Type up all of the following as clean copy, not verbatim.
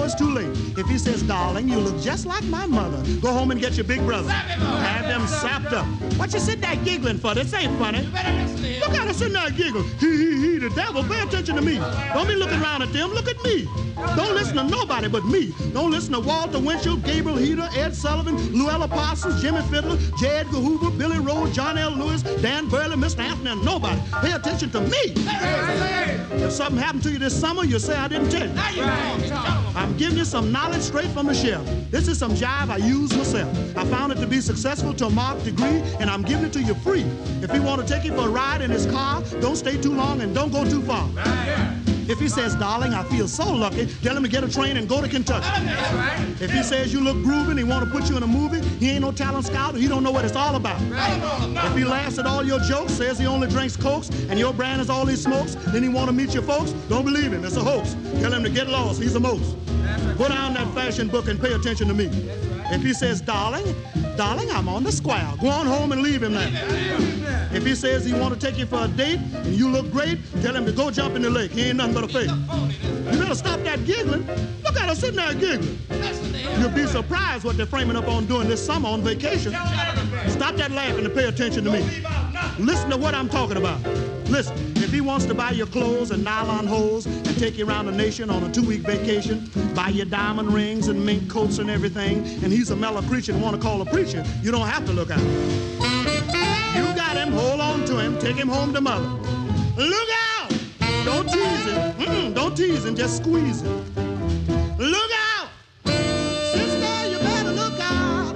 before it's too late. If he says, darling, you look just like my mother, go home and get your big brother. Have them sapped up. What you sitting there giggling for? This ain't funny. Look at her sitting there giggling. He, the devil. Pay attention to me. Don't be looking around at them. Look at me. Don't listen to nobody but me. Don't listen to Walter Winchell, Gabriel Heater, Ed Sullivan, Luella Parsons, Jimmy Fiddler, J. Edgar Hoover, Billy Rose, John L. Lewis, Dan Burley, Mr. Anthony, and nobody. Pay attention to me. If something happened to you this summer, you'll say I didn't tell you. I'm giving you some knowledge straight from the shelf. This is some jive I use myself. I found it to be successful to a marked degree, and I'm giving it to you free. If you want to take you for a ride in his car, don't stay too long and don't go too far. If he says, darling, I feel so lucky, tell him to get a train and go to Kentucky. If he says you look grooving, he want to put you in a movie, he ain't no talent scout, he don't know what it's all about. If he laughs at all your jokes, says he only drinks Cokes, and your brand is all he smokes, then he want to meet your folks, don't believe him, it's a hoax. Tell him to get lost, he's a most. Put down that fashion book and pay attention to me. If he says, darling, I'm on the square. Go on home and leave him there. If he says he want to take you for a date and you look great, tell him to go jump in the lake. He ain't nothing but a fake. You better stop that giggling. Look at her sitting there giggling. You'll be surprised what they're framing up on doing this summer on vacation. Stop that laughing and pay attention to me. Listen to what I'm talking about. Listen, if he wants to buy your clothes and nylon hose and take you around the nation on a 2-week vacation, buy your diamond rings and mink coats and everything, and he's a mellow preacher and want to call a preacher, you don't have to look out. You got him, hold on to him, take him home to mother. Look out! Don't tease him. Don't tease him, just squeeze him. Look out! Sister, you better look out.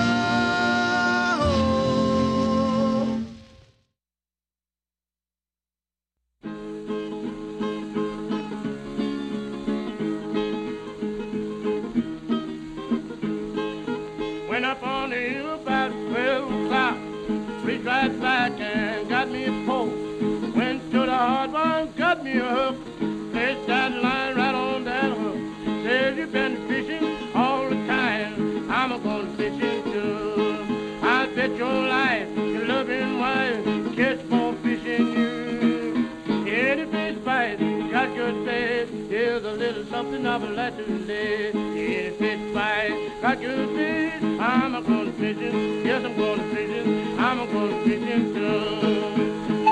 Oh. Went up on the hill about 12 o'clock. Reached right back and got me a pole. Went to the hard one, got me a hook. Placed that line right on that hook. Says you've been fishing all the time. I'm a-gonna fishing too. I bet your life, your loving wife, catch more fish than you. Any fish bite, got good bait. Here's a little something I would like to say. Any fish bite, got good bait. I'm a-gonna fishing. Yes, I'm gonna fishing. I'm a-gonna fishing too.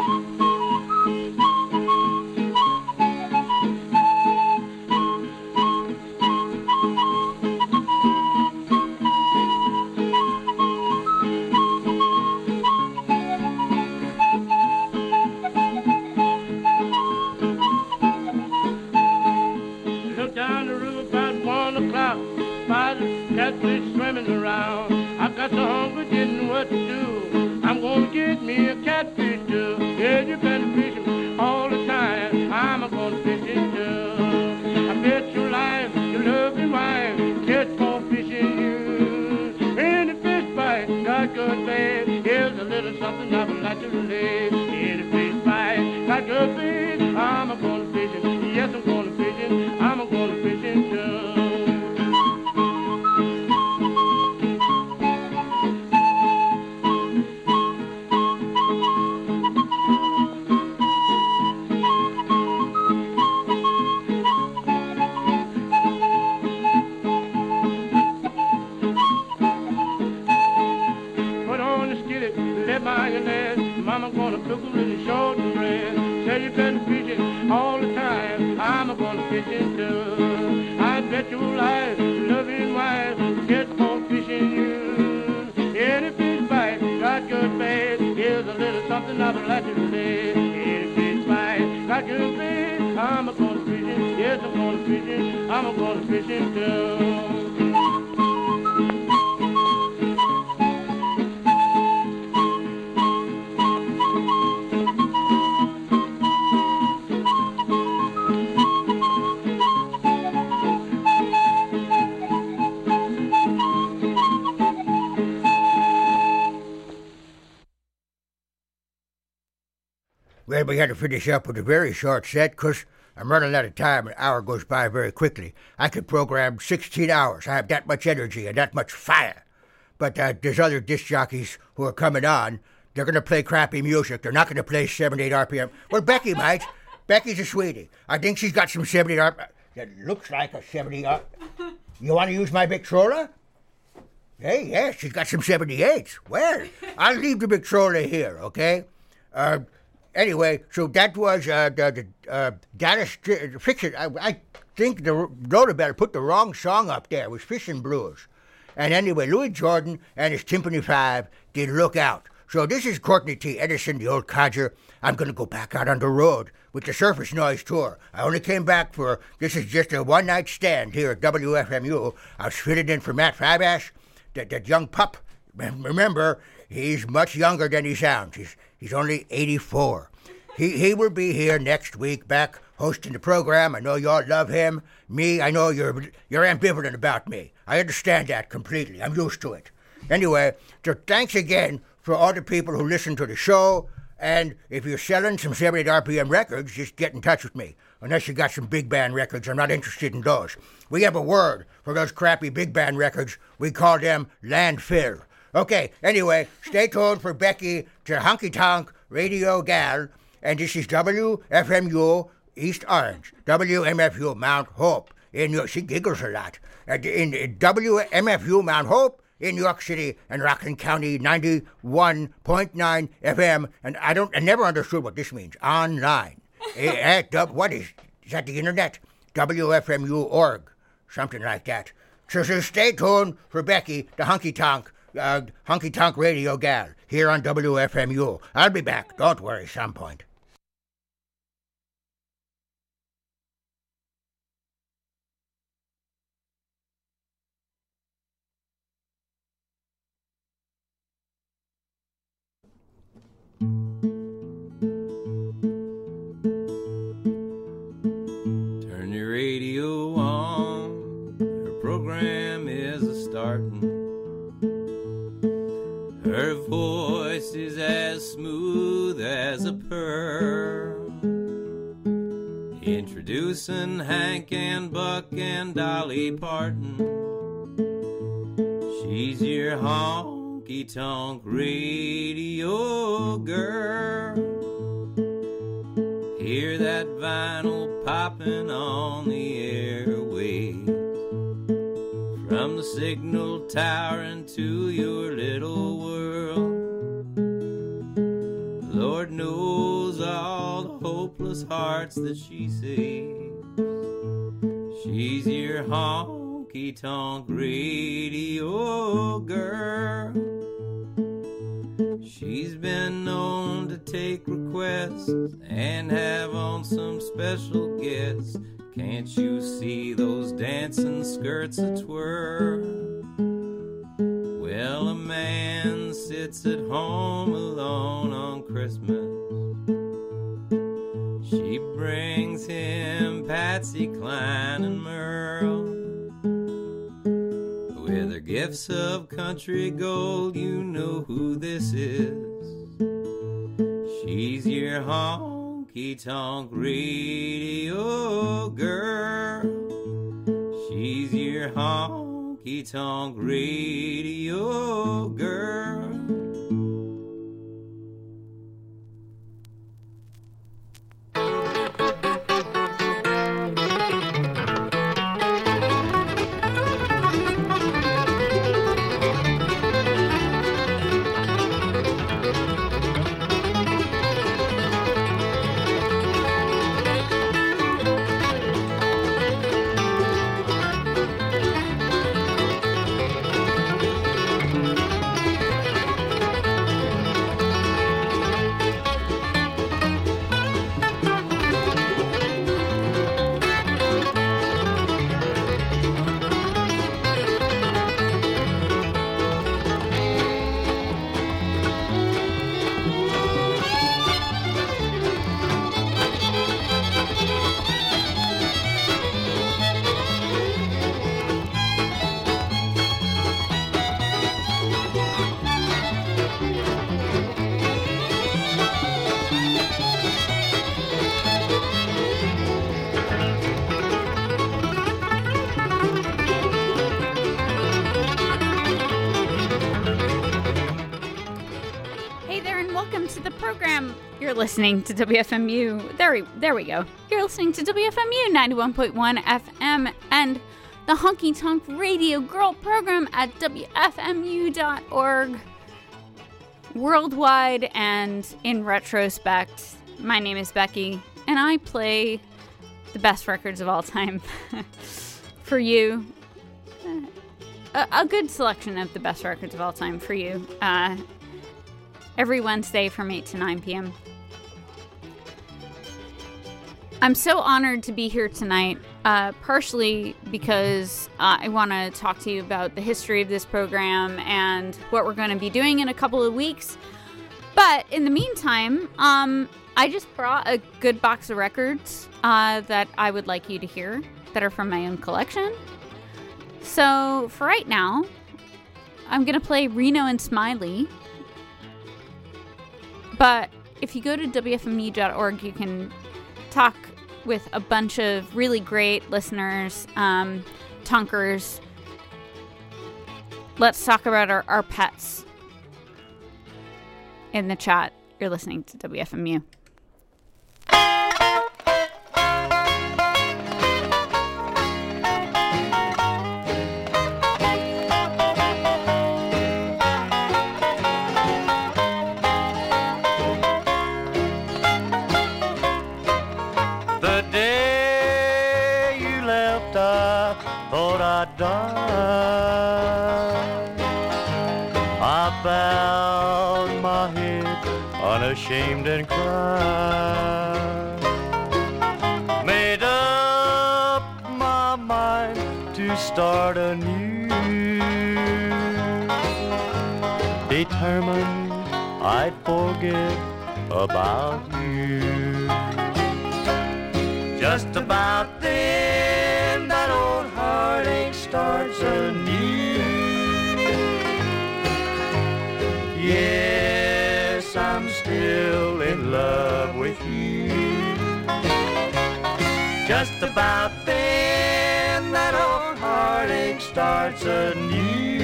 Catfish swimming around. I got so hungry, didn't know what to do. I'm gonna get me a catfish too. Yeah, you've been fishing all the time. I'm gonna fish it too. I bet your life, your loving wife, catch more fish than you. Any fish bite, got good bait. Here's a little something I would like to relate. Any fish bite, got good bait. I'm gonna fish it. Yes, I'm gonna fish it. I'm gonna fish it too. Mama gonna cook a little short and bread. Say you've been fishing all the time. I'm gonna fish it too. I bet your life, loving wife, gets more fish than you. Any fish bite, got good bait. Here's a little something I would like to say. Any fish bite, got good bait. I'm gonna fish it. Yes, I'm gonna fish it. I'm gonna fish it too. Well, we had to finish up with a very short set because I'm running out of time. An hour goes by very quickly. I could program 16 hours. I have that much energy and that much fire. But there's other disc jockeys who are coming on. They're going to play crappy music. They're not going to play 78 RPM. Well, Becky might. Becky's a sweetie. I think she's got some 78 RPM. that looks like a 70. You want to use my Victrola? Hey, yes, she's got some 78s. Well, I'll leave the Victrola here, okay? Anyway, so that was the Dallas Fiction. I think the Rota put the wrong song up there. It was Fishing Blues. And anyway, Louis Jordan and his Timpani 5 did Look Out. So this is Courtney T. Edison, the old codger. I'm going to go back out on the road with the Surface Noise Tour. I only came back this is just a one-night stand here at WFMU. I was fitted in for Matt Fabash, that young pup. Remember, he's much younger than he sounds. He's only 84. He will be here next week back hosting the program. I know you all love him. Me, I know you're ambivalent about me. I understand that completely. I'm used to it. Anyway, so thanks again for all the people who listen to the show. And if you're selling some 78 RPM records, just get in touch with me. Unless you got some big band records, I'm not interested in those. We have a word for those crappy big band records. We call them landfill. Okay, anyway, stay tuned for Becky to Honky Tonk Radio Gal. And this is WFMU East Orange, WMFU Mount Hope. She giggles a lot. In WMFU Mount Hope in New York City and Rockland County, 91.9 FM. And I never understood what this means. Online. What is that the internet? WFMU.org. Something like that. So stay tuned for Becky, the Honky Tonk Radio Gal, here on WFMU. I'll be back, don't worry, some point. Turn your radio on, her program is a-startin'. Her voice is as smooth as a pearl, introducing Hank and Buck and Dolly Parton. She's your honky-tonk radio girl. Hear that vinyl popping on the airwaves, from the signal tower into your little world. Lord knows all the hopeless hearts that she saves. She's your honky-tonk radio girl. She's been known to take requests and have on some special guests. Can't you see those dancing skirts a-twirl? Well, a man sits at home alone on Christmas. She brings him Patsy Cline and Merle. With her gifts of country gold, you know who this is. She's your honky-tonk radio girl. She's your honky-tonk radio girl. You're listening to WFMU. There we go. You're listening to WFMU 91.1 FM and the Honky Tonk Radio Girl program at WFMU.org. Worldwide and in retrospect, my name is Becky, and I play the best records of all time for you. A good selection of the best records of all time for you. Every Wednesday from 8 to 9 p.m. I'm so honored to be here tonight, partially because I want to talk to you about the history of this program and what we're going to be doing in a couple of weeks. But in the meantime, I just brought a good box of records that I would like you to hear that are from my own collection. So for right now, I'm going to play Reno and Smiley. But if you go to WFMU.org, you can talk with a bunch of really great listeners, Tonkers. Let's talk about our pets in the chat. You're listening to WFMU. I bowed my head, unashamed, and cried. Made up my mind to start anew, determined I'd forget about you. Just about then, that old heartache starts anew. Yes, I'm still in love with you. Just about then, that old heartache starts anew.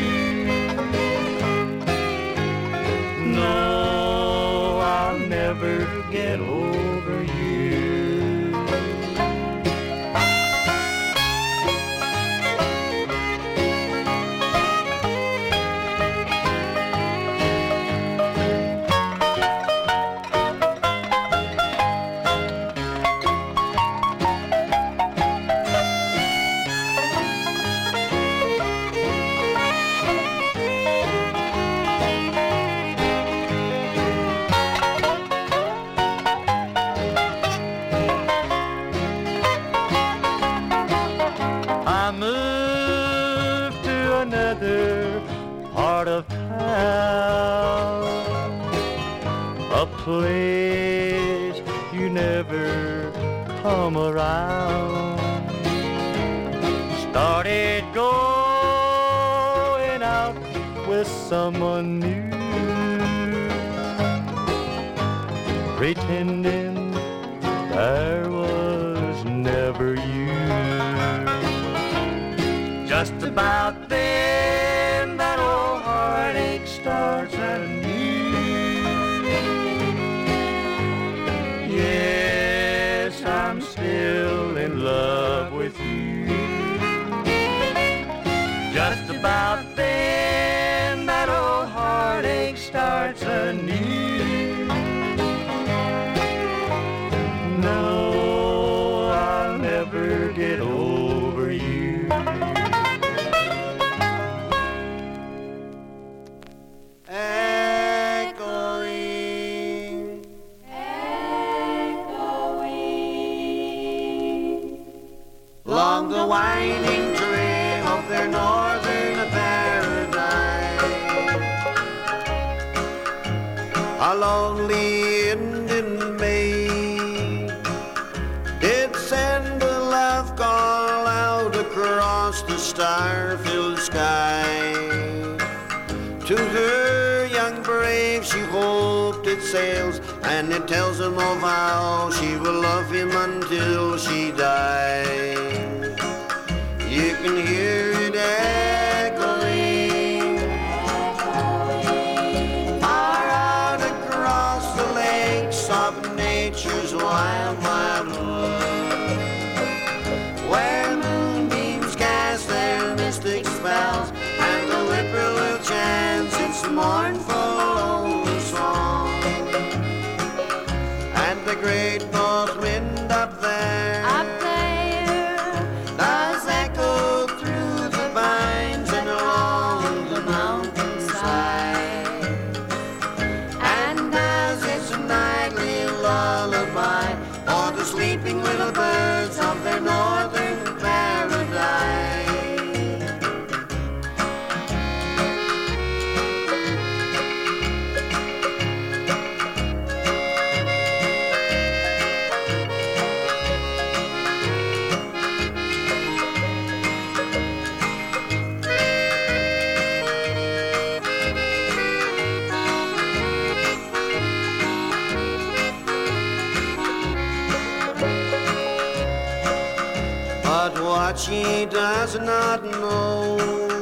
No, I'll never get over you. Place you never come around. Started going out with someone new, pretending there was never you. Just about then, that old heartache starts anew. Yes, I'm still in love with you. Just about then, that old heartache starts anew. No, I'll never get over you. Along the winding trail of their northern paradise, a lonely Indian maid did send a love call out across the star-filled sky. To her young brave she hoped it sails, and it tells him of how she will love him until she dies. You can hear it echoing far out across the lakes of What she does not know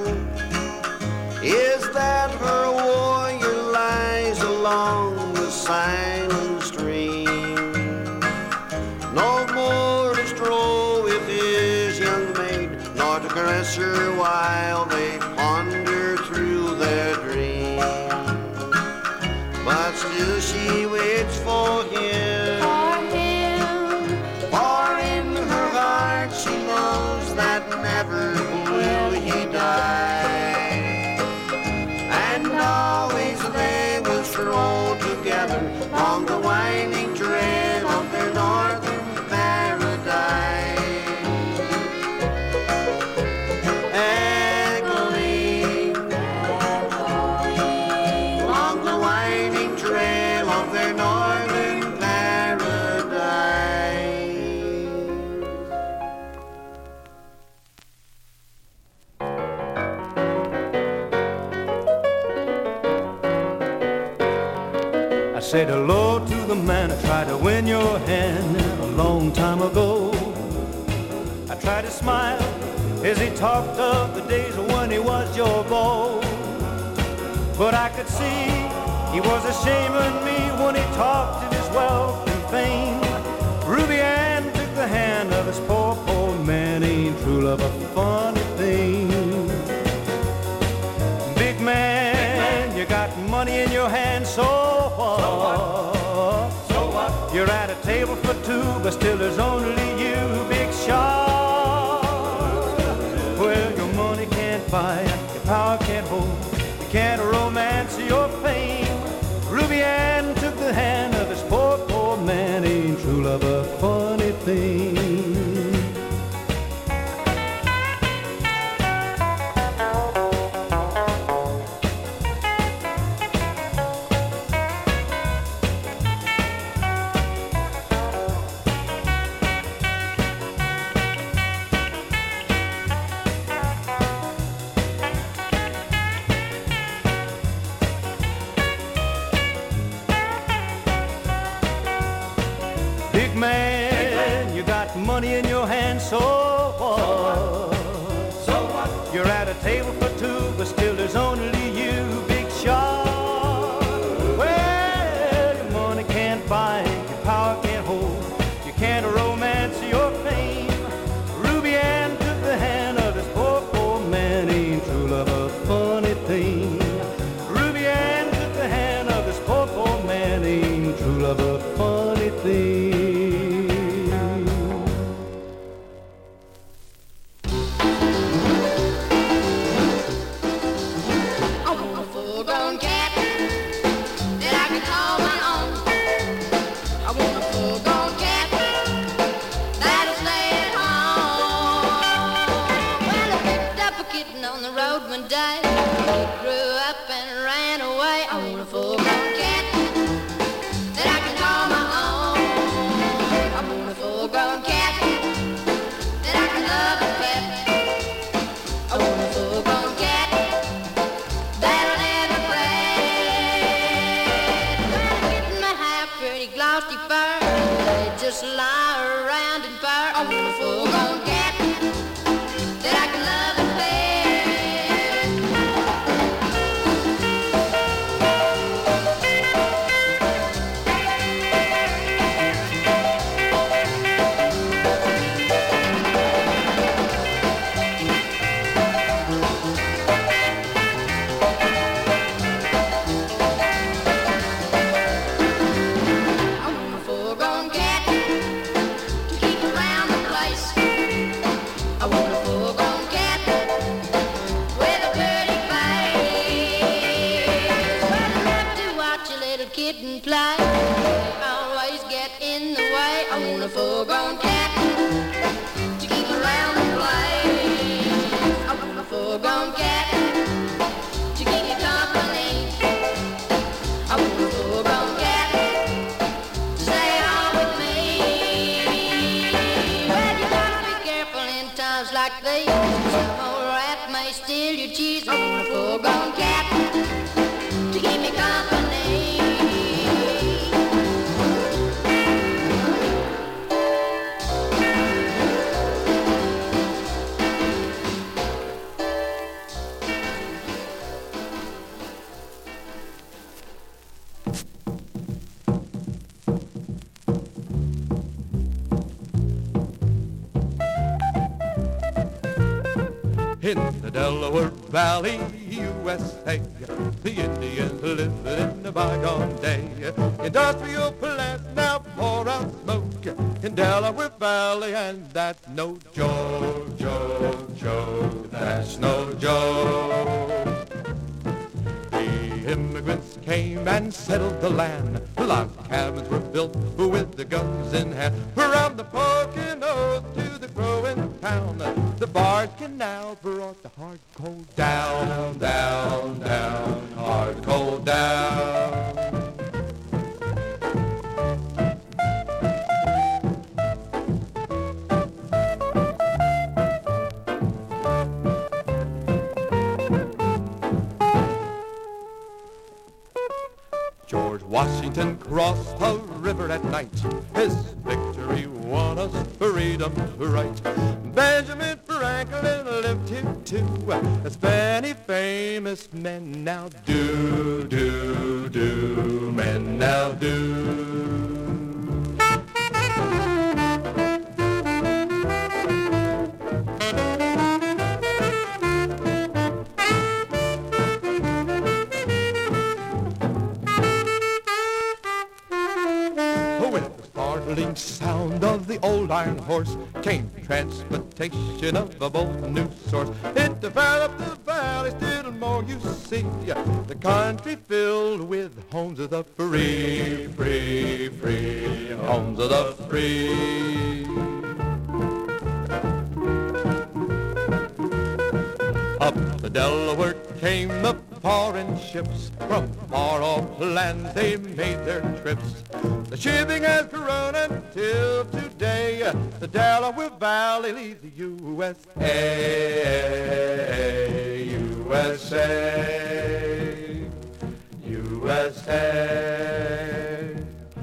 is that her warrior lies along the silent stream, no more to stroll with his young maid, nor to caress her while they ponder through their dream. But still she waits for him, for in her heart she knows that never will he die. And always they will stroll together along the winding trail of their northern paradise. Echoing along the winding trail of their northern paradise. I said hello to the man I tried to win your hand a long time ago. I tried to smile as he talked of the days when he was your beau. But I could see he was ashamed of me when he talked of his wealth and fame. Ruby Ann took the hand of his poor, poor man. Ain't true love a funny thing? Big man, you got money in your hand, so what? So what? You're at a table for two, but still there's only you, big shot. Well, your money can't buy, your power can't hold, you can't romance your fame. Ruby Ann took the hand of his poor, poor man. Ain't true love a funny thing? Big man, you got money in your hand, so what? So what? You're at a table for two, but still there's only you, big shot. Well, your money can't buy, your power can't hold, you can't romance your fame. Ruby Ann took the hand of this poor, poor man. Ain't true love a funny thing? Ruby Ann took the hand of this poor, poor man. Ain't true love a funny thing? Just lie around and fire. I want a full-grown cat that I can love and full-grown cat to keep around the place. I want a full-grown cat to keep you company. I want a full-grown cat to stay home with me. Well, you gotta be careful in times like these. Some old rat may steal your cheese. I want a full-grown cat to keep me company. in the Delaware Valley, USA. The Indians lived in a bygone day. Industrial plants now pour out smoke in Delaware Valley, and that's no joke, that's no joke. The immigrants came and settled the land. Log cabins were built with the guns in hand. Around the Poconos to the growing town, the Bard Canal brought the hard coal down, down, down, hard coal down. George Washington crossed the river at night. His victory won us freedom right. Benjamin Franklin lived here too, as many famous men now do, men now do. Sound of the old iron horse came transportation of a bold new source. It developed the valley still more, you see, the country filled with homes of the free, free, free, homes of the free. Up the Delaware came the foreign ships. From far-off lands they made their trips. The shipping has grown until today. The Delaware Valley leads the USA, USA, USA,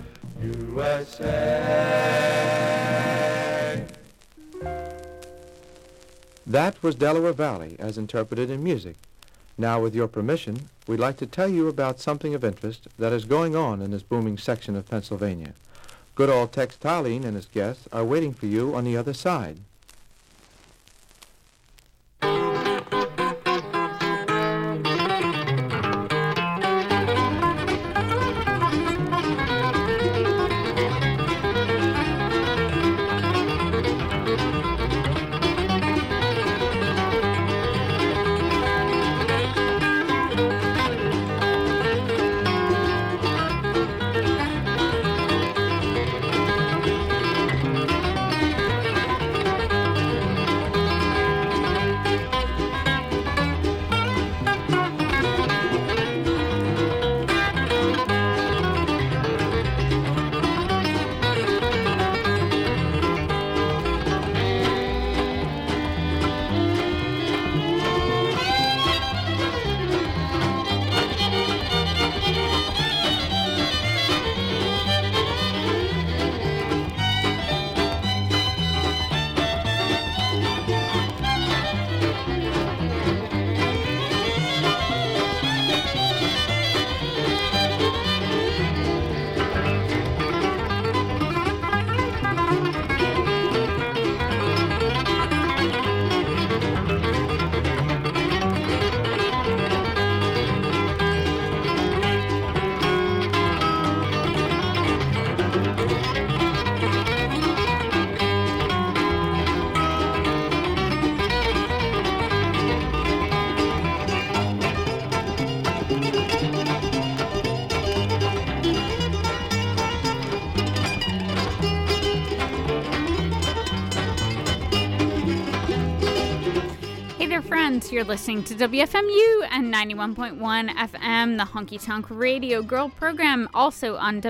USA. That was Delaware Valley as interpreted in music. Now, with your permission, we'd like to tell you about something of interest that is going on in this booming section of Pennsylvania. Good old Tex Tallien and his guests are waiting for you on the other side. You're listening to WFMU and 91.1 FM, the Honky Tonk Radio Girl program, also on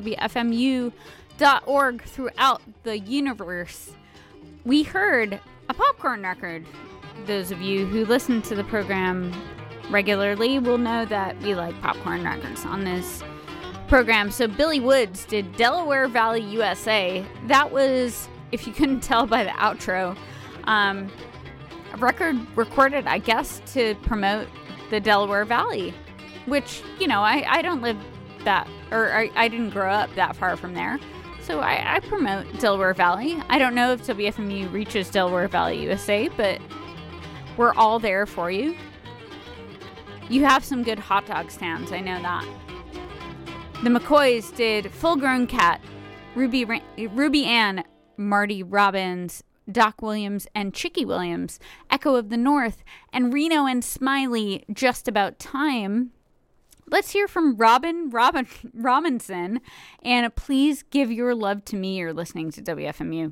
WFMU.org throughout the universe. We heard a popcorn record. Those of you who listen to the program regularly will know that we like popcorn records on this program. So Billy Woods did Delaware Valley, USA. That was, if you couldn't tell by the outro, a record recorded, I guess, to promote the Delaware Valley, which, you know, I don't live that, or I didn't grow up that far from there. So I promote Delaware Valley. I don't know if WFMU reaches Delaware Valley, USA, but We're all there for you. You have some good hot dog stands, I know that. The McCoys did Full Grown Cat, Ruby Ann, Marty Robbins, Doc Williams, and Chicky Williams, Echo of the North, and Reno and Smiley, Just About Time. Let's hear from Robinson, and Please Give Your Love to Me. You're listening to WFMU.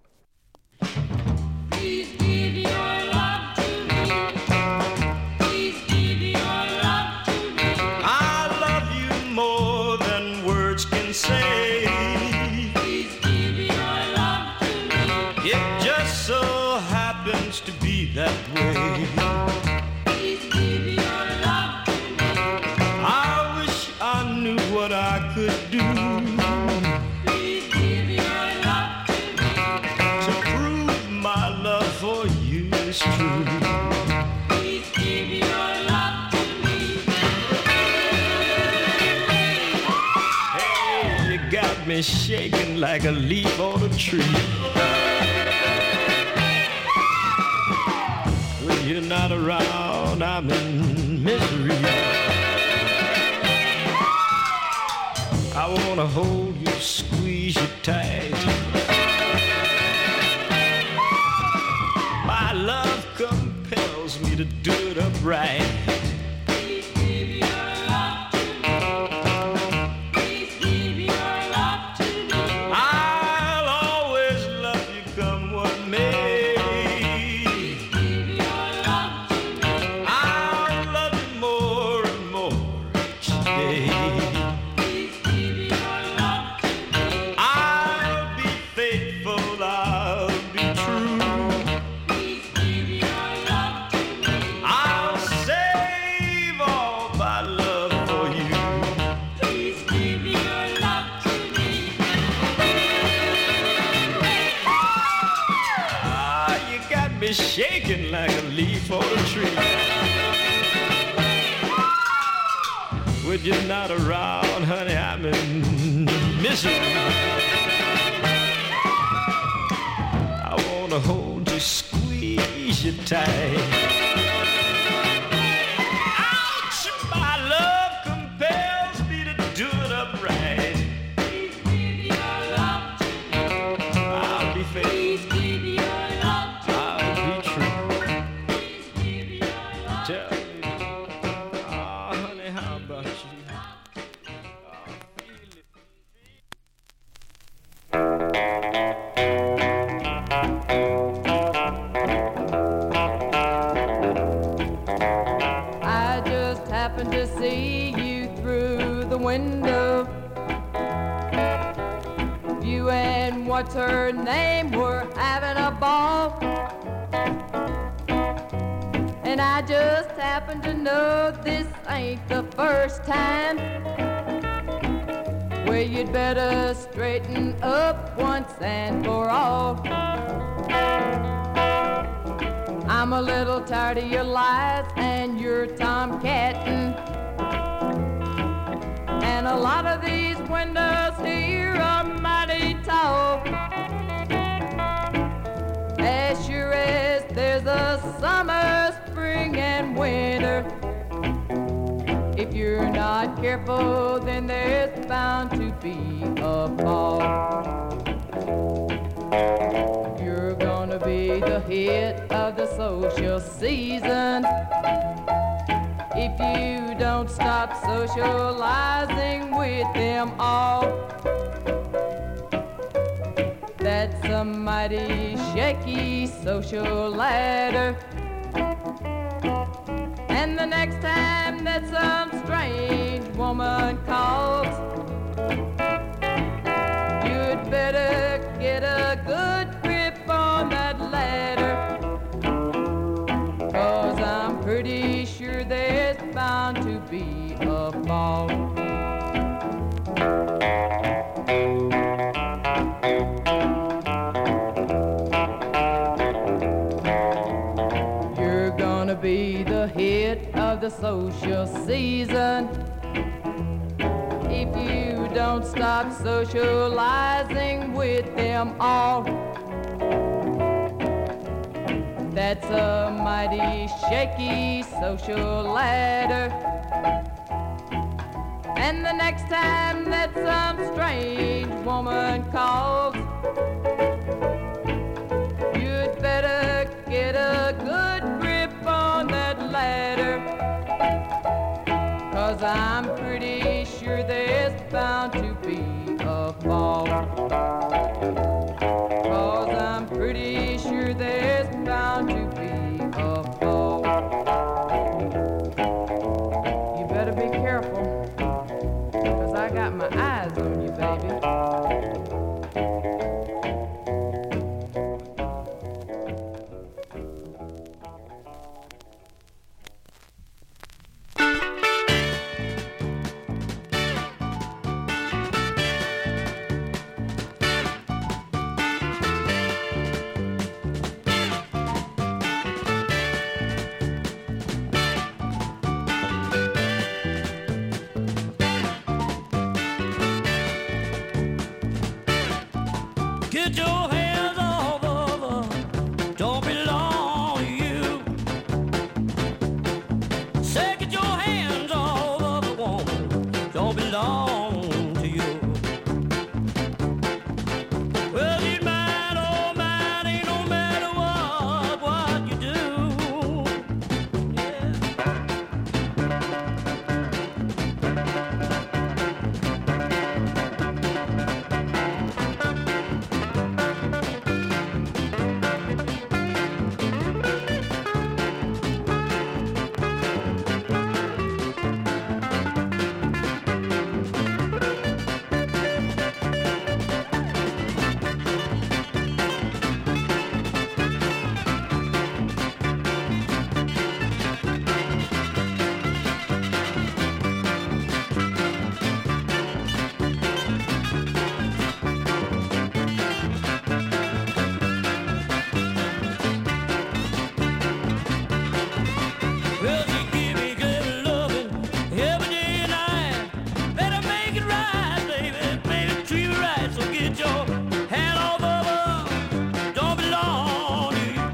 Please give your love to me. Please give your love to me. I love you more than words can say. Please give your love to me. It just so happens to be that way. Please give your love to me. I wish I knew what I could do Please give your love to me. to prove my love for you is true. Please give your love to me. Hey, you got me shaking like a leaf on a tree. When you're not around, I'm in misery. I wanna hold you, squeeze you tight. My love compels me to do it upright. Please give your love to me. Please give your love to me. I'll always love you, come what may. Give your love to me. I'll love you more and more each day. Please give your love to me. I'll be faithful, I'll be true. Please give your love to me. I'll save all my love for you. Please give your love to me. Ah, you got me shaking like a leaf on a tree. When you're not around, honey, I'm in misery. I wanna hold you, squeeze you tight. Ouch! My love compels me to do it upright. Please give your love to me. I'll be faithful, Please give your love to I'll be true. me. Please give your love. Tell me, ah, honey, how about you? I just happened to see you through the window. You and what's her name were having a ball. And I just happen to know this ain't the first time. Well, you'd better straighten up once and for all. I'm a little tired of your lies and your tomcatting. And a lot of these windows here are mighty tall. As sure as there's a summer, spring, and winter. If you're not careful, then there's bound to be a fall. You're gonna be the hit of the social season if you don't stop socializing with them all. That's a mighty shaky social ladder. And the next time that some strange woman calls, you'd better get a good grip on that ladder. 'Cause I'm pretty sure there's bound to be a fall. You're gonna be the hit of the social season if you don't stop socializing with them all. That's a mighty shaky social ladder. And the next time that some strange woman calls, you'd better get a good grip on that ladder, 'cause I'm pretty sure there's bound to be a fall. 'Cause I'm pretty sure there's bound to be a fall. You better be careful, 'cause I got my eyes on you, baby. Get your hands off of her, don't belong to you. Say get your hands off of a woman, don't belong to you. Well, she's mine, oh mine, ain't no matter what you do. Well, she give me good loving every day and night. Better make it right, baby. Baby, treat me right. So get your hand off of her, don't belong to you.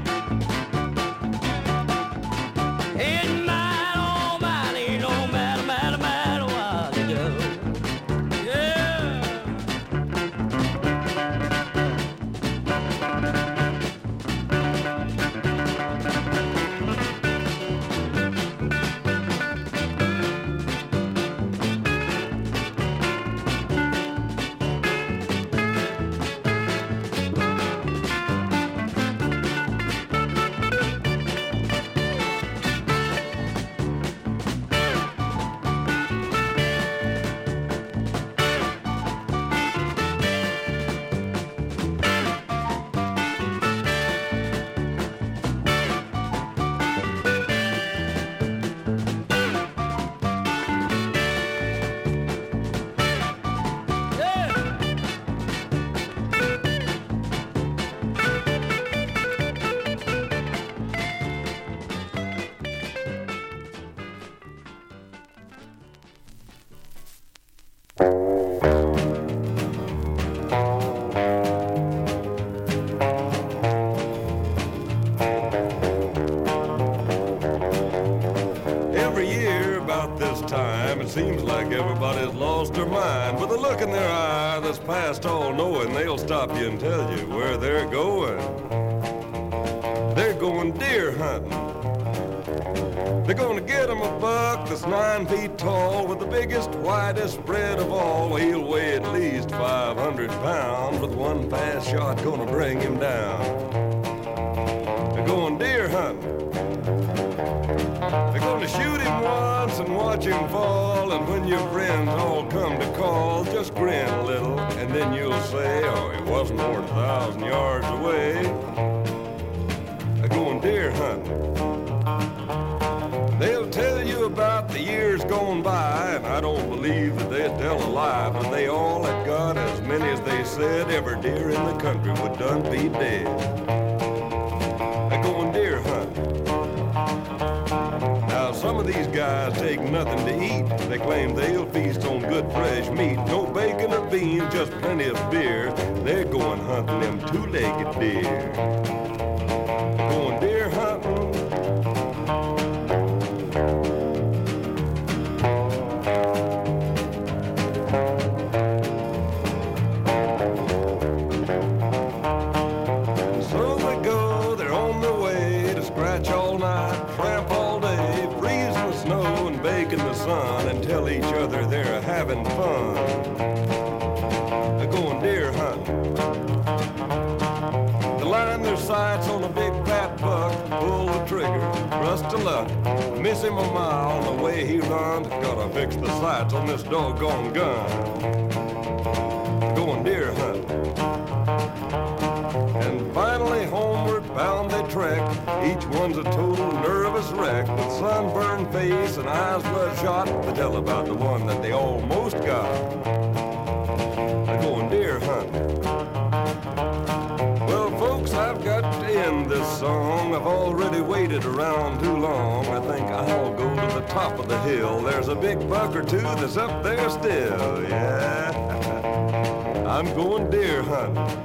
Ain't mine, oh mine, ain't no matter what you do. Yeah. Every year about this time, it seems like everybody's lost their mind. With a look in their eye that's past all knowing, they'll stop you and tell you where they're going. They're going deer hunting. They're gonna get 'em a buck that's 9 feet tall with the biggest, widest spread of all. He'll weigh at least 500 pounds with one fast shot gonna bring him down. They're going deer hunting. They're gonna shoot him once and watch him fall, and when your friends all come to call, just grin a little, and then you'll say, oh, he wasn't more than 1,000 yards away. They're going deer hunting. They'll tell you about the years gone by, and I don't believe that they'd tell a lie, but they all had got as many as they said every deer in the country would done be dead. They're going deer hunting. Now, some of these guys take nothing to eat. They claim they'll feast on good fresh meat. No bacon or beans, just plenty of beer. They're going hunting them two-legged deer. They're going deer hunting. sun and tell each other they're having fun. They're going deer hunting. They line their sights on a big fat buck, pull the trigger, trust to luck. Miss him a mile on the way he runs. Gotta fix the sights on this doggone gun. They're going deer hunting. And finally homeward bound they trek. Each one's a total nervous wreck, with sunburned face and eyes bloodshot. They tell about the one that they almost got. They're going deer hunting. Well, folks, I've got to end this song. I've already waited around too long. I think I'll go to the top of the hill. There's a big buck or two that's up there still. Yeah, I'm going deer hunting.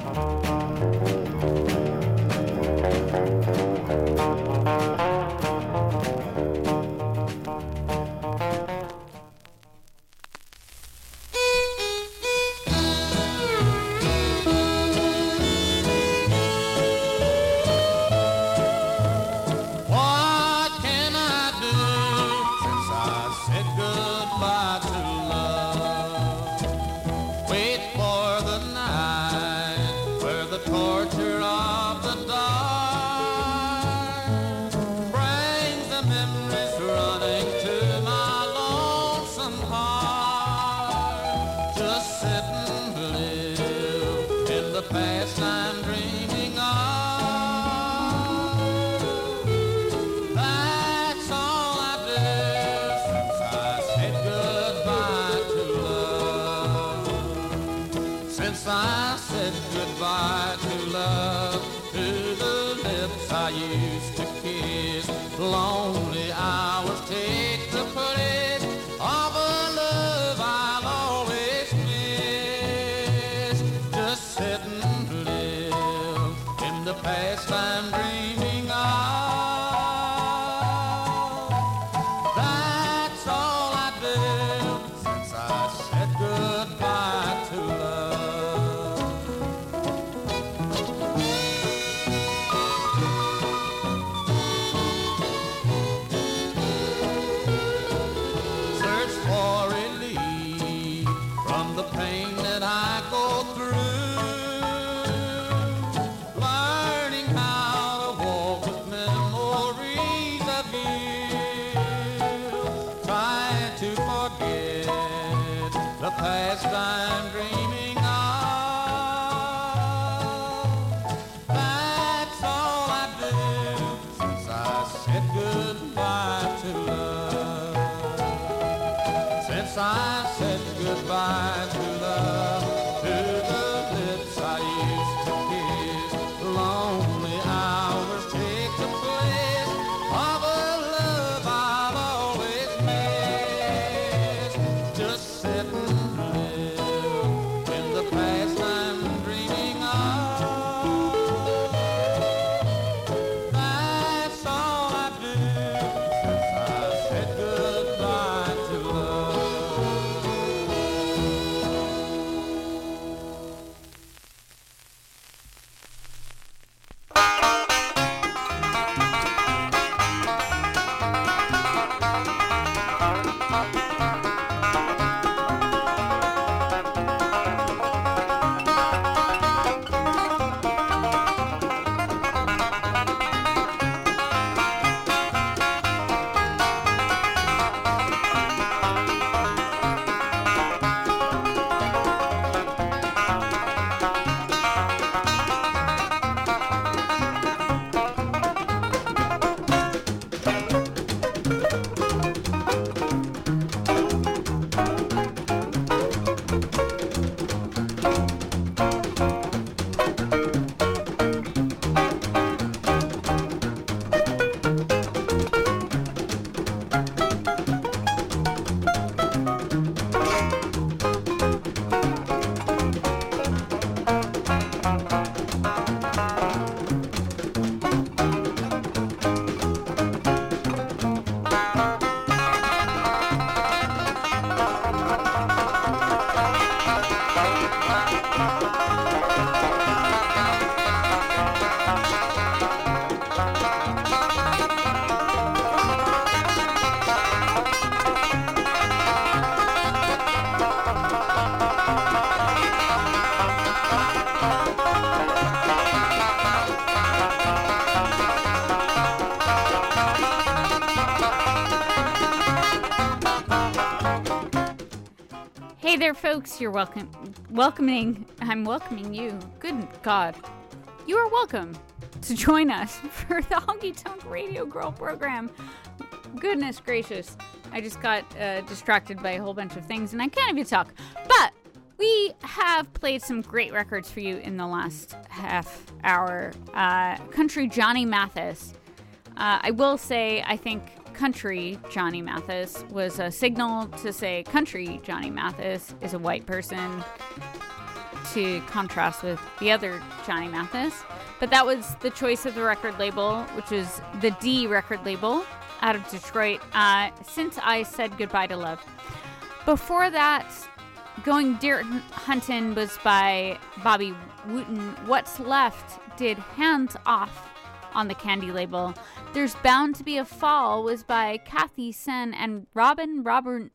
Hey there, folks. You're welcome. I'm welcoming you. Good God. You are welcome to join us for the Honky Tonk Radio Girl program. Goodness gracious. I just got distracted by a whole bunch of things, and I can't even talk. But we have played some great records for you in the last half hour. Country Johnny Mathis. I will say, I think country Johnny Mathis was a signal to say country Johnny Mathis is a white person, to contrast with the other Johnny Mathis. But that was the choice of the record label, which is the D record label out of Detroit, Since I Said Goodbye to Love. Before that, Going Deer Huntin' was by Bobby Wooten. What's Left did Hands Off on the Candy label. There's Bound to Be a Fall was by Kathy Sen and Robin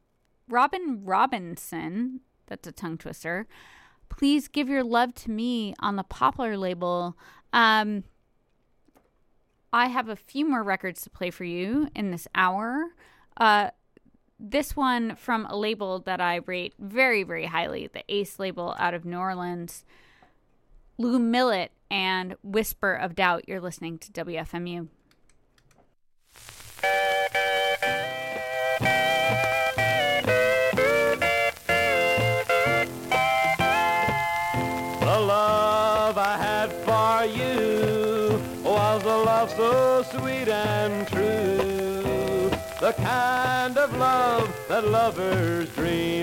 Robinson. That's a tongue twister. Please Give Your Love to Me on the Poplar label. I have a few more records to play for you in this hour. This one from a label that I rate very, very highly, the Ace label out of New Orleans. Lou Millett and Whisper of Doubt. You're listening to WFMU. The love I had for you was a love so sweet and true, the kind of love that lovers dream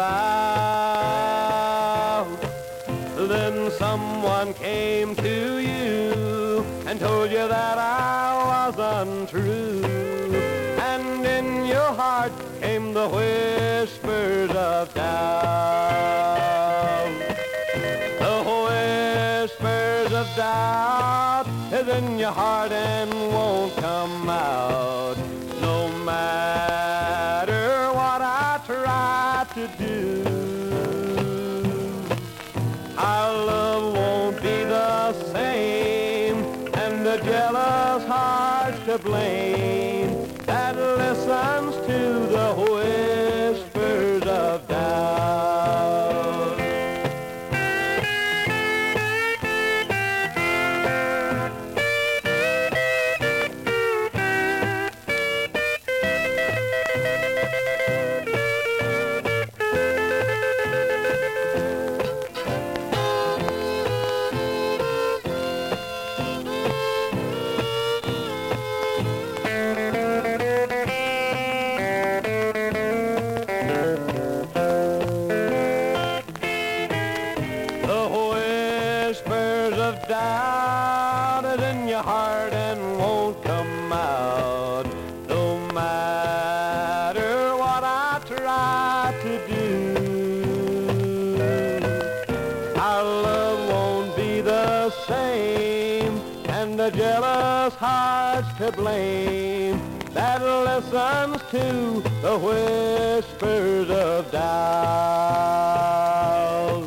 about. Then someone came to you and told you that I was untrue, and in your heart came the whispers of doubt. The whispers of doubt is in your heart and won't come out, no matter what I try to do. Our love won't be the same, and the jealous heart's to blame that listens to the whispers of doubt. Doubt is in your heart and won't come out, no matter what I try to do. Our love won't be the same, and the jealous heart's to blame that listens to the whispers of doubt.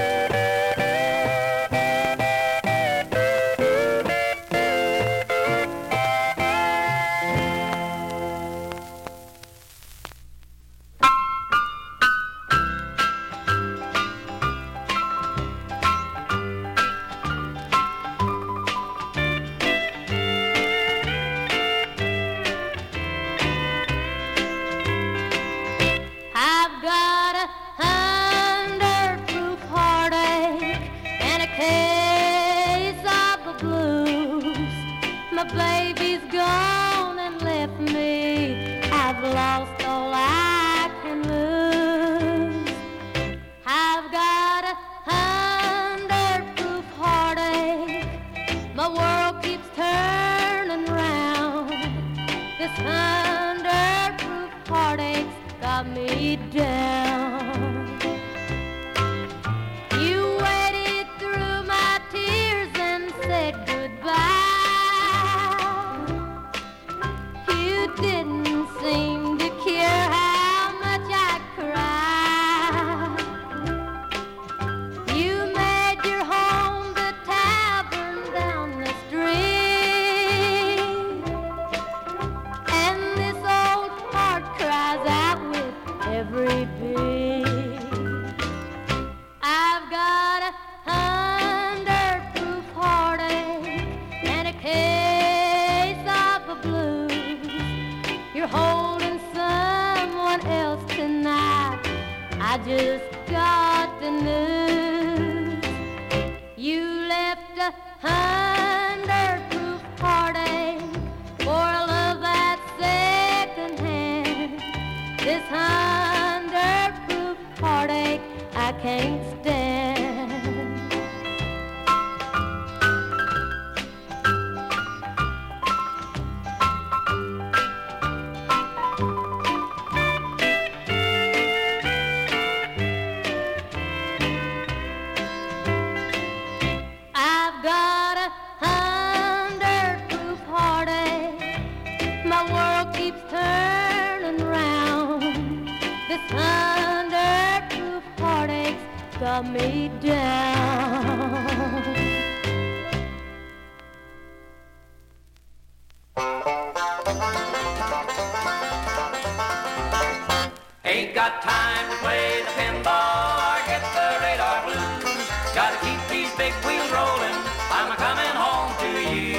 Baby's gone and left me. I've lost all I can lose. I've got 100 proof heartache. My world keeps turning round. This 100 proof heartache's got me down. You waded through my tears and said goodbye. Didn't seem to care how much I cried. You made your home the tavern down the street, and this old heart cries out with every beat. I just got the news. You left 100-proof heartache for a love that's secondhand. This 100-proof heartache I can't stand. I've got 100-proof heartache. My world keeps turning round. This 100-proof heartache's got me down. Ain't got time to play the pinball or get the radar blues. Gotta keep these big wheels rolling. I'm coming home to you.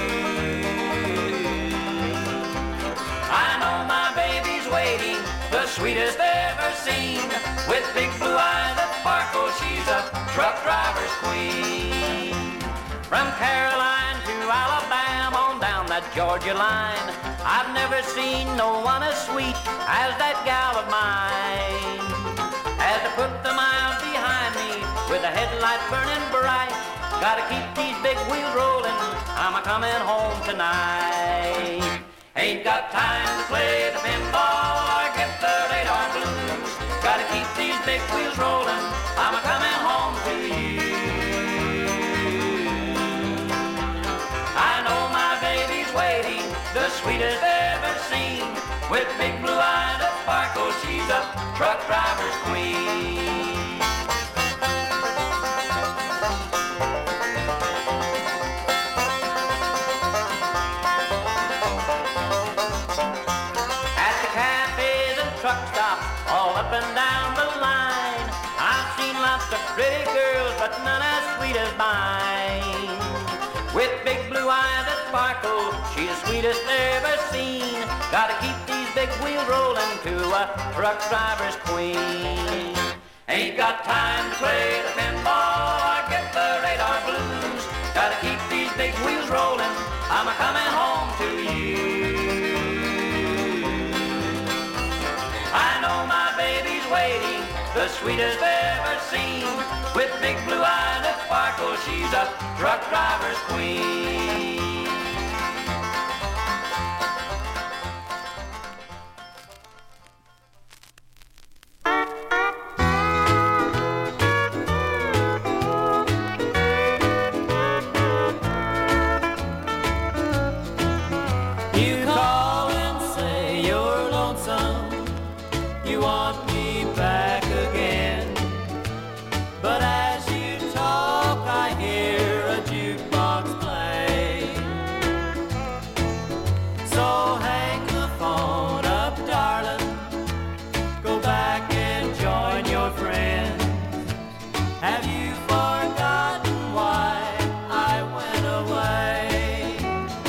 I know my baby's waiting, the sweetest ever seen. With big blue eyes that sparkle, she's a truck driver's queen. From Caroline to Alabama on down that Georgia line, I've never seen no one as sweet as that gal of mine. Had to put the miles behind me with the headlights burning bright. Gotta keep these big wheels rolling, I'm a-coming home tonight. Ain't got time to play the pinball or get the radar blues. Gotta keep these big wheels rolling, I'm a-coming home to you. I know my baby's waiting, the sweetest ever seen. With big blue eyes that sparkle, she's a truck driver's queen. At the cafes and truck stops, all up and down the line, I've seen lots of pretty girls, but none as sweet as mine. With big blue eyes that sparkle, she's the sweetest ever seen. Gotta keep these big wheels rolling to a truck driver's queen. Ain't got time to play the pinball or get the radar blues. Gotta keep these big wheels rolling, I'm a-coming home to you. I know my baby's waiting, the sweetest ever seen. With big blue eyes that sparkle, she's a truck driver's queen. You call and say you're lonesome, you want me back again. But as you talk, I hear a jukebox play. So hang the phone up, darling. Go back and join your friends. Have you forgotten why I went away?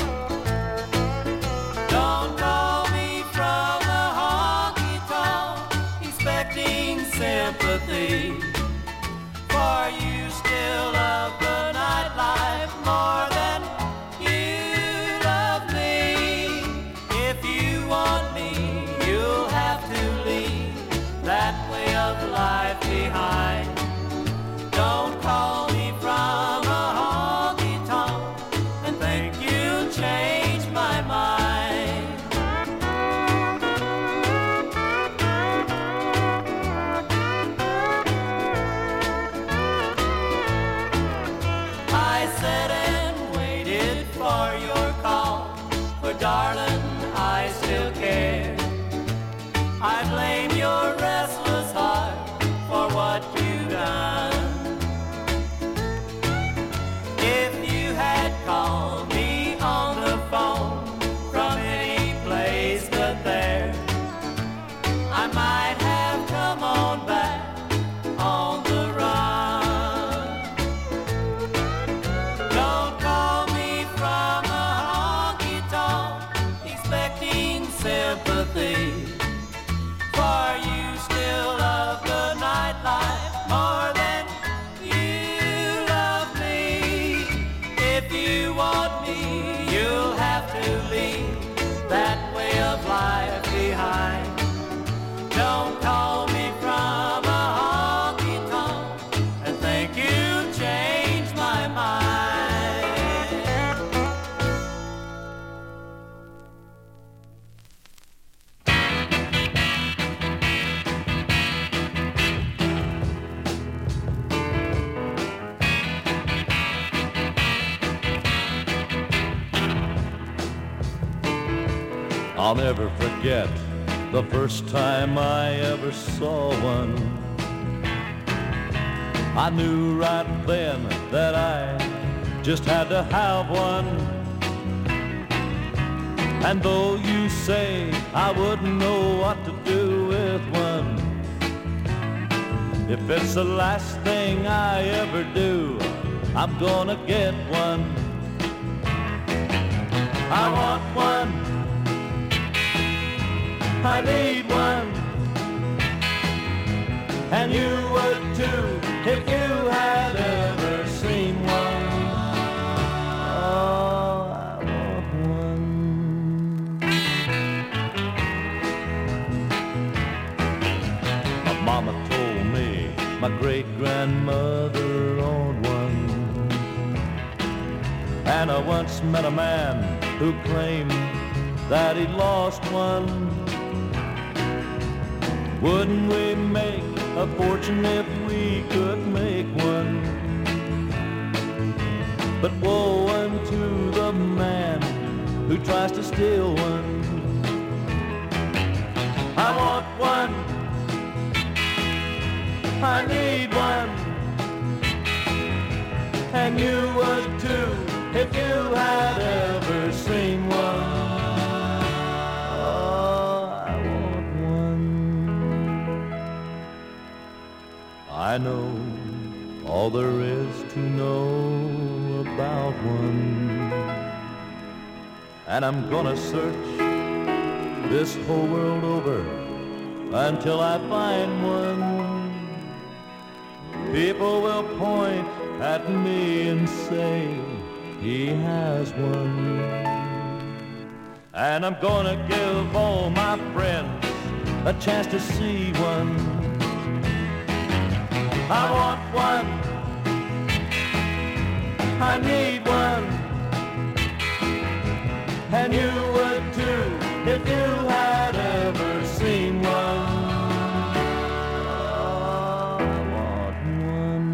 Don't call me from the honky-tonk, expecting sympathy. For you still love the nightlife more than you love me. If you want me, you'll have to leave that way of life behind. Don't call me from a honky-tonk and think you'll change my mind. I sat and waited for your call, for darling, I still care. I blame your restless heart for what you've done. If you had called me on the phone from any place but there, I might have come on back on the run. Don't call me from a honky-tonk expecting sympathy. For I'll never forget the first time I ever saw one. I knew right then that I just had to have one. And though you say I wouldn't know what to do with one, if it's the last thing I ever do, I'm gonna get one. I want one. I need one. And you would too if you had ever seen one. Oh, I want one. My mama told me my great-grandmother owned one. And I once met a man who claimed that he'd lost one. Wouldn't we make a fortune if we could make one? But woe unto the man who tries to steal one. I want one. I need one. And you would too if you had ever seen one. I know all there is to know about one, and I'm gonna search this whole world over until I find one. People will point at me and say he has one, and I'm gonna give all my friends a chance to see one. I want one. I need one. And you would too if you had ever seen one. Oh, I want one.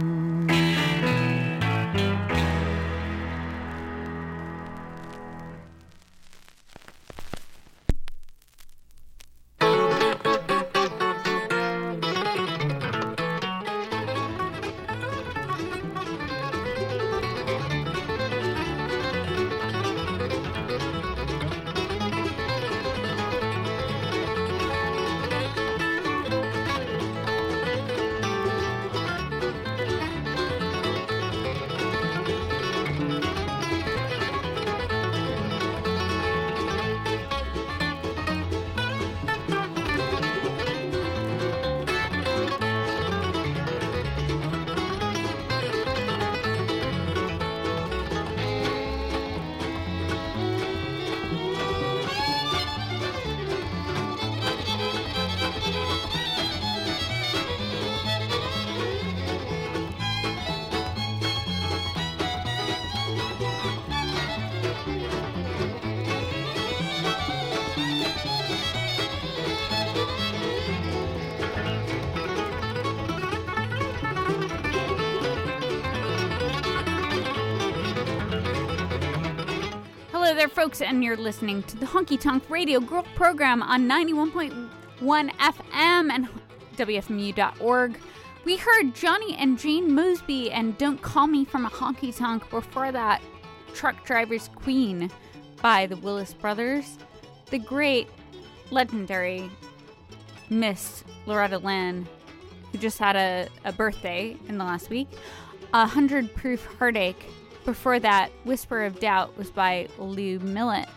Hello there, folks, and you're listening to the Honky Tonk Radio Girl program on 91.1 FM and WFMU.org. We heard Johnny and Jane Mosby and Don't Call Me from a Honky Tonk. Before that, Truck Driver's Queen by the Willis Brothers. The great, legendary Miss Loretta Lynn, who just had a birthday in the last week. 100 Proof Heartache. Before that, Whisper of Doubt was by Lou Millett.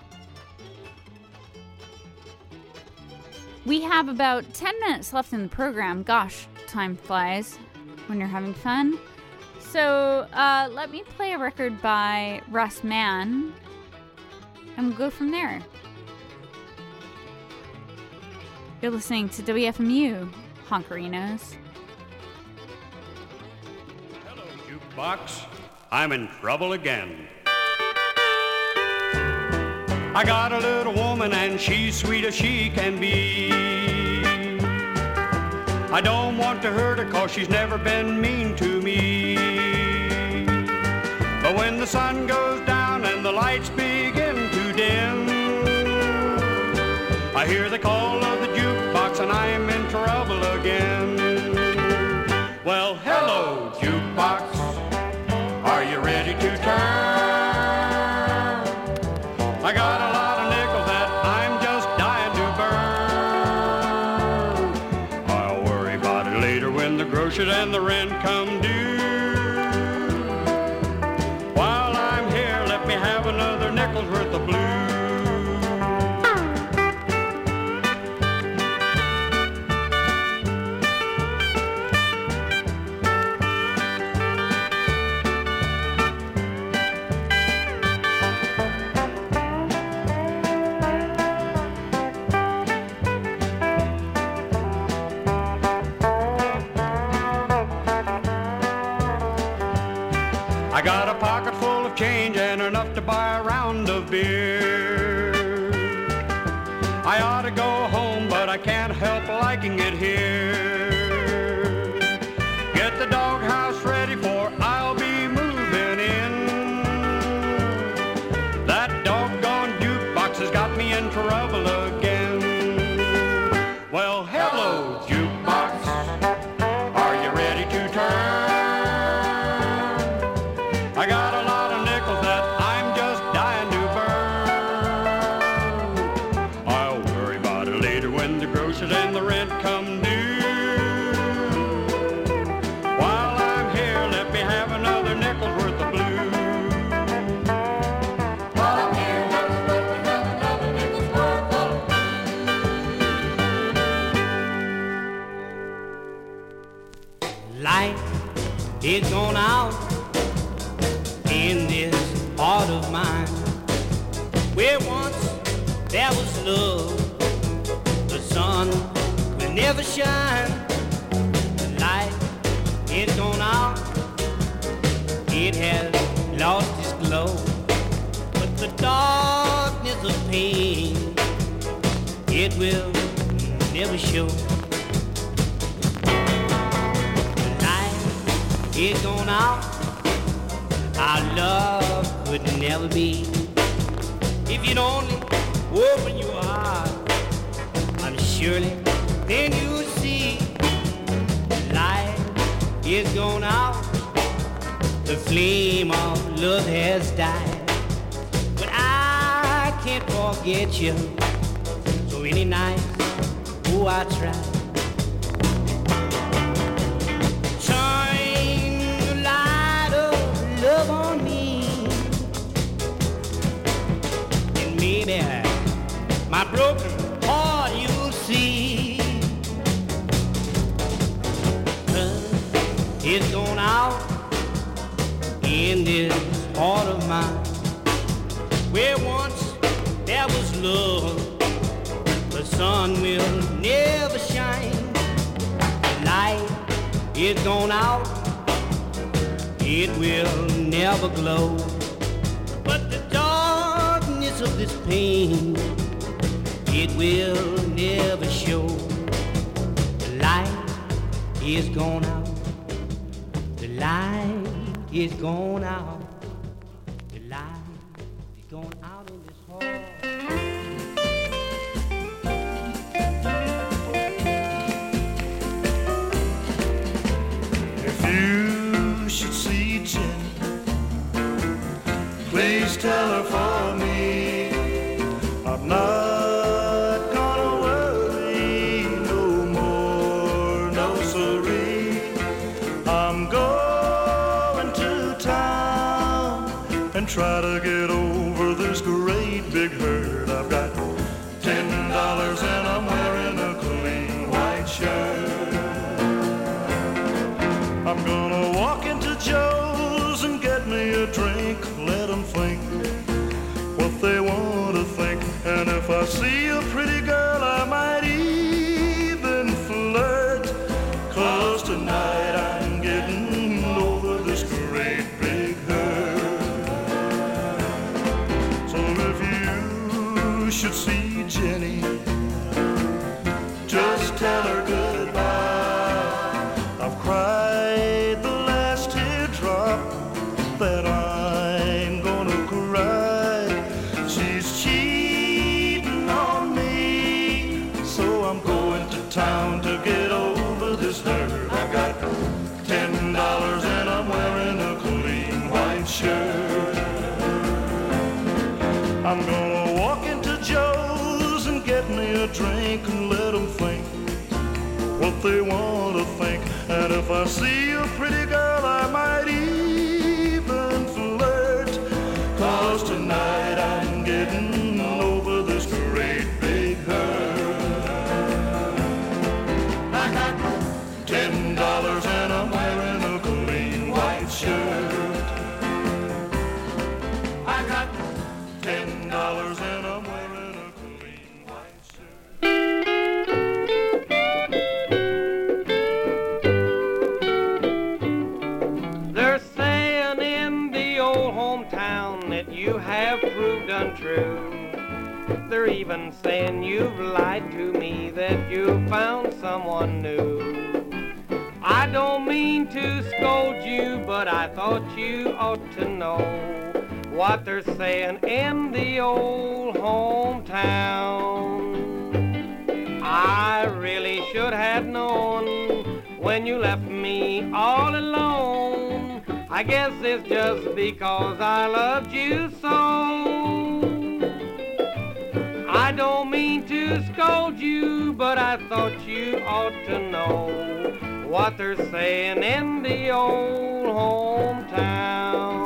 We have about 10 minutes left in the program. Gosh, time flies when you're having fun. So let me play a record by Russ Mann, and we'll go from there. You're listening to WFMU, Honkerinos. Hello, jukebox. I'm in trouble again. I got a little woman and she's sweet as she can be. I don't want to hurt her 'cause she's never been mean to me. But when the sun goes down and the lights begin to dim, I hear the call of the jukebox and I am in trouble again. Well, hello, jukebox, are you ready to turn? I got a lot of nickels that I'm just dying to burn. I'll worry about it later when the groceries and the rent come due. While I'm here, let me have another nickel's worth of blue. I got a pocket full of change and enough to buy a round of beer. I ought to go home, but I can't help liking it here. Get the doghouse ready for I'll be moving in. That doggone jukebox has got me in trouble again. Well, hello, jukebox, are you ready to turn? I got a lot of nickels that I'm just dying to burn. I'll worry about it later when the groceries and the rent come due. While I'm here, let me have another nickel's worth of blue. While I'm here, let me have another nickel's worth of blue. Light is gone out in this heart of mine, where once there was love, the sun will never shine. The light is gone out, it has lost its glow, but the darkness of pain, it will never show. The light is gone out, our love could never be. If you'd only open your heart, I'm surely then you'll see. The light is gone out, the flame of love has died. But I can't forget you, so many nights, oh, I try. Love on me, and maybe my broken heart you'll see. It's gone out in this heart of mine, where once there was love, the sun will never shine. The light is gone out, it will never glow, but the darkness of this pain, it will never show. The light is gone out, the light is gone out, the light is gone out in this heart. If you should see Jenny, please tell her for me I'm not gonna worry no more, no siree. I'm going to town and try to get over this girl town to get over this nerve. I got $10 and I'm wearing a clean white shirt. I'm gonna walk into Joe's and get me a drink and let them think what they want to think. And if I see a pretty girl, I might even flirt. 'Cause tonight I'm getting over this great big hurt. I got $10 and I'm wearing a clean white shirt. I got $10 and I'm wearing a clean white shirt. They're saying in the old hometown that you have proved untrue. They're even saying you've lied to me, that you found someone new. I don't mean to scold you, but I thought you ought to know what they're saying in the old hometown. I really should have known when you left me all alone. I guess it's just because I loved you so. I don't mean to scold you, but I thought you ought to know what they're saying in the old hometown.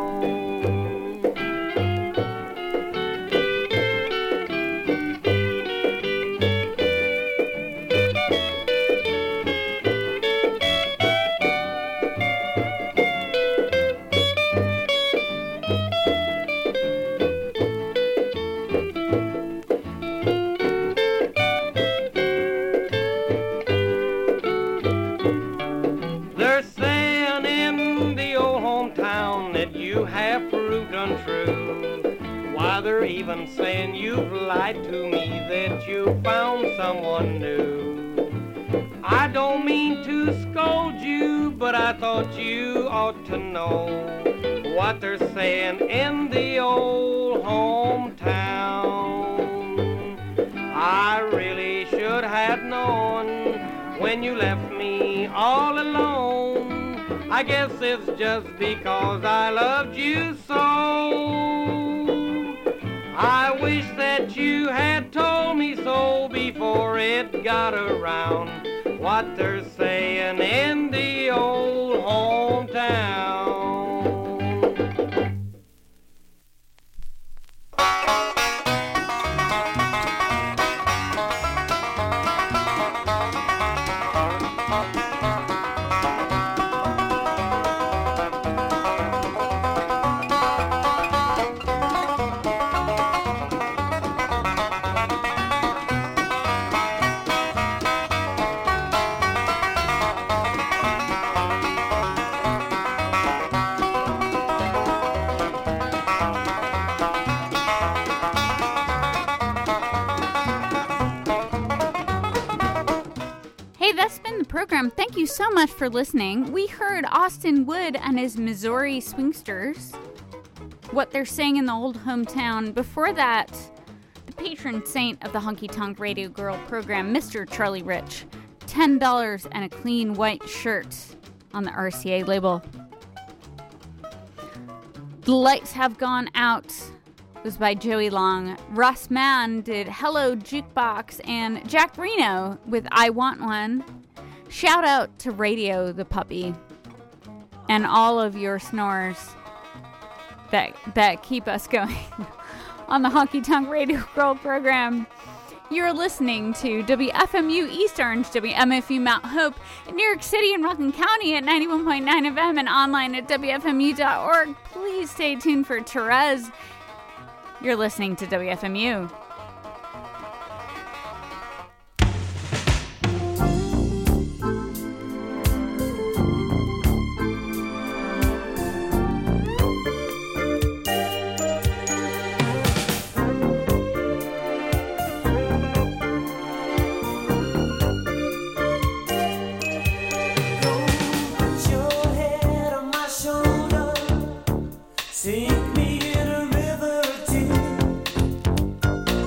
They're saying in the old hometown that you have proved untrue. Why, they're even saying you've lied to me, that you found someone new. I don't mean to scold you, but I thought you ought to know what they're saying in the old hometown. I really should have known when you left me all alone. I guess it's just because I loved you so. I wish that you had told me so before it got around, what they're saying in the old hometown. That's been the program. Thank you so much for listening. We heard Austin Wood and his Missouri Swingsters, what they're saying in the old hometown. Before that, the patron saint of the Honky Tonk Radio Girl program, Mr. Charlie Rich, $10 and a clean white shirt on the RCA label. The Lights Have Gone Out was by Joey Long. Russ Mann did Hello Jukebox, and Jack Reno with I Want One. Shout out to Radio the Puppy and all of your snores that keep us going on the Honky Tonk Radio Girl program. You're listening to WFMU East Orange, WMFU Mount Hope in New York City and Rockland County at 91.9 FM and online at WFMU.org. Please stay tuned for Therese. You're listening to WFMU. Sink me in a river of tears.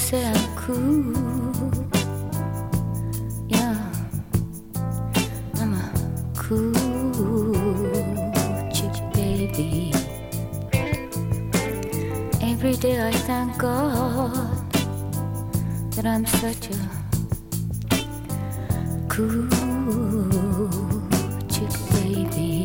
say I'm cool. Yeah, I'm a cool chick, baby. Every day I thank God that I'm such a cool chick, baby.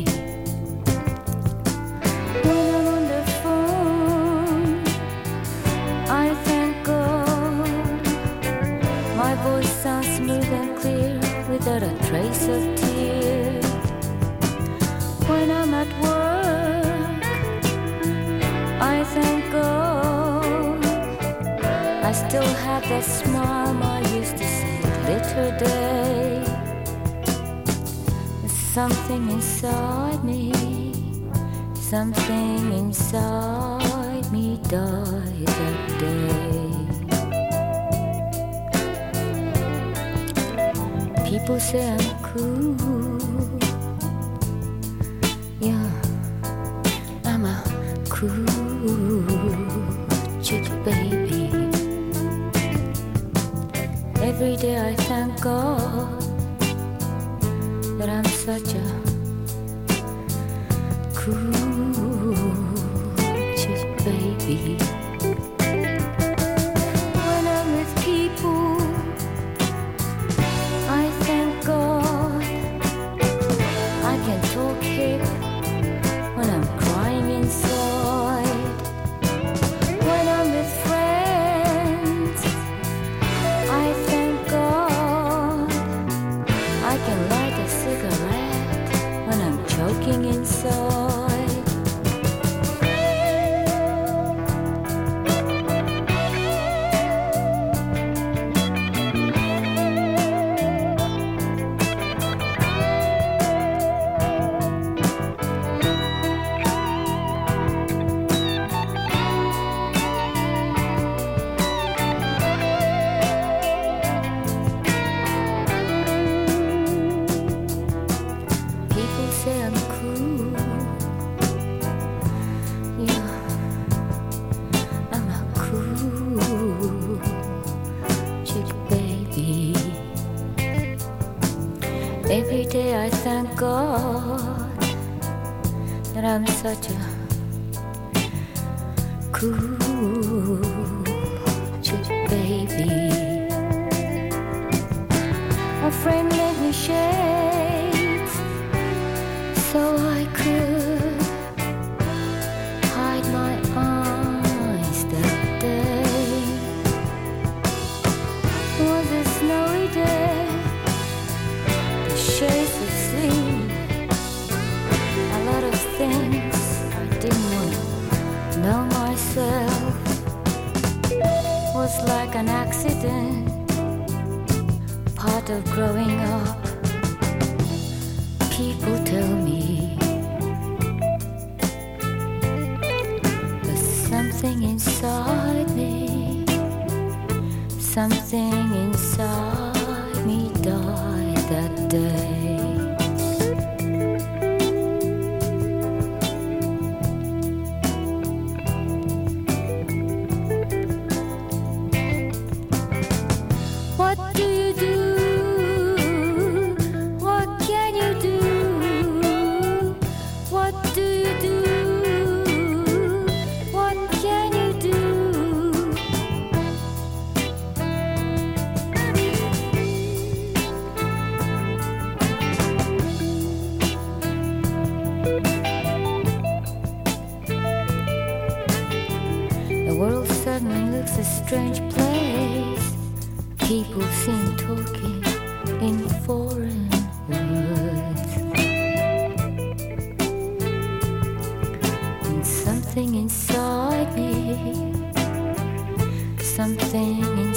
When I'm on the phone, I thank God my voice sounds smooth and clear without a trace of tear. When I'm at work, I thank God I still have that smile I used to say later day. There's something inside me, something inside me died that day. People say I'm cool. Yeah, I'm a cool chick, baby. Every day I thank God that I'm such a cool chick, baby. When I'm with people, I thank God I can talk hip when I'm crying inside. When I'm with friends, I thank God I can light a cigarette when I'm choking inside. People say I'm cool. Yeah, I'm a cool chick, baby. Every day I thank God that I'm such a cool chick, baby. A friend lent me shades so I could hide my eyes that day. It was a snowy day, the shades of sleep, a lot of things I didn't want to know myself. Was like an accident, part of growing up. People tell me there's something inside me, something inside me died that day. What do you do? What can you do? What do you do? What can you do? The world suddenly looks a strange place. People seem talking in foreign words. And something inside me, something inside